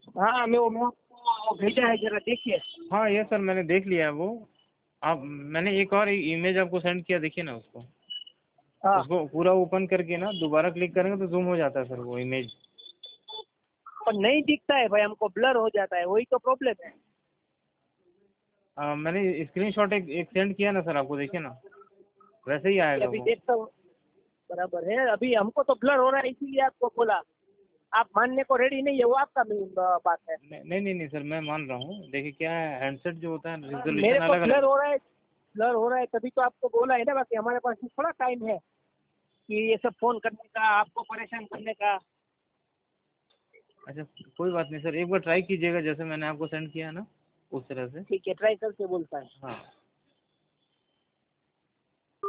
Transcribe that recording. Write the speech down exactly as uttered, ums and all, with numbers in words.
हाँ मैं वो मैं आपको भेजा है, जरा देखिए। हाँ ये सर मैंने देख लिया है वो। आप मैंने एक और इमेज आपको सेंड किया, देखिए ना उसको। हाँ उसको पूरा ओपन करके ना दोबारा क्लिक करेंगे तो जूम हो जाता है सर वो इमेज। पर नहीं दिखता है भाई, हमको ब्लर हो जाता है, वही तो प्रॉब्लम है। आ, मैंने स्क्रीनशॉट एक एक सेंड किया ना सर आपको, देखिए ना वैसे ही ये आएगा अभी वो। देखता हूँ। बराबर है, अभी हमको तो ब्लर हो रहा है इसीलिए आपको बोला। आप मानने को रेडी नहीं है, वो आपका मेन बात है। नहीं नहीं नहीं नहीं सर, मैं मान रहा हूँ। देखिए क्या है, हैंडसेट जो होता है हाँ, मेरे रिजोल्यूशन को अलग ब्लर अलग। हो रहा है, ब्लर हो रहा है तभी तो आपको बोला है ना। बाकी हमारे पास थोड़ा टाइम है कि ये सब फोन करने का, आपको परेशान करने का। अच्छा कोई बात नहीं सर, एक बार ट्राई कीजिएगा जैसे मैंने आपको सेंड किया है ना, उस तरह से। ठीक है, ट्राई करके बोलता है। हाँ